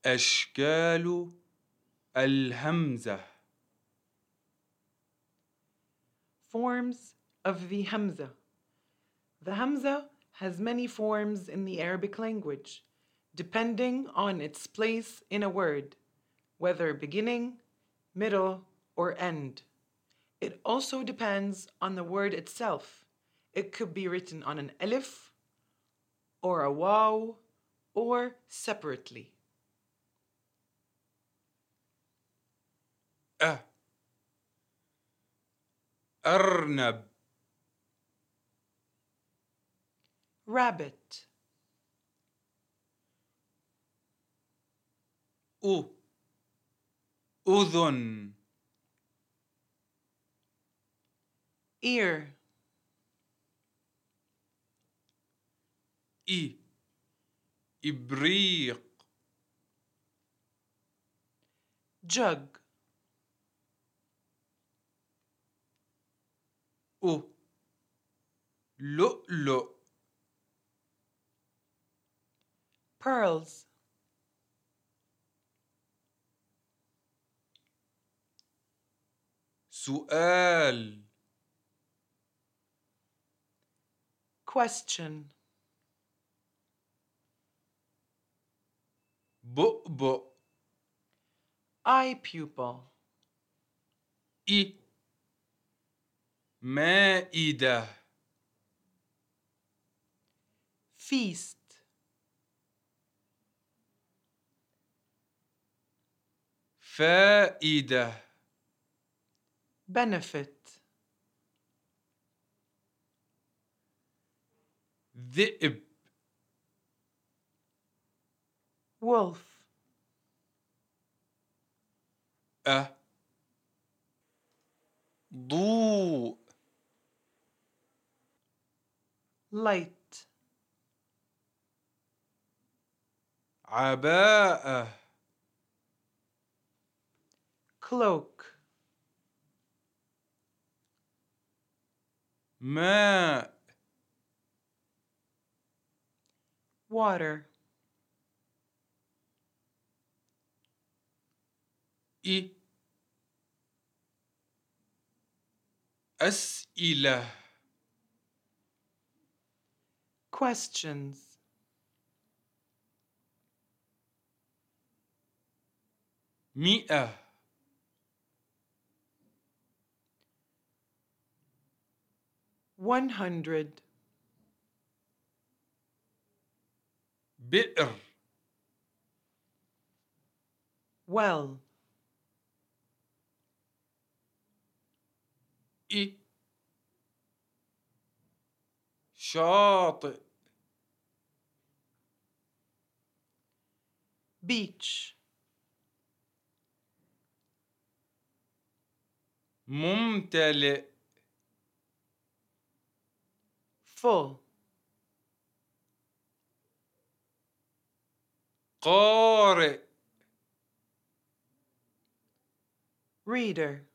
أشكال الهمزة. Forms of the Hamza. The Hamza has many forms in the Arabic language, depending on its place in a word, whether beginning, middle, or end. It also depends on the word itself. It could be written on an alif, or a waw, or separately. أرنب. Rabbit. أذن. Ear. إبريق. Jug. لؤلؤ. Pearls. سؤال. Question. بؤبؤ. Eye pupil. مائدة. Feast. فائدة. Benefit. ذئب. Wolf. ضوء. Light. عباءة. Cloak. ماء. Water. أسئلة. Questions. مئة. 100. بئر. Well. شاطئ. Beach. ممتلئ. Full. قارئ. Reader.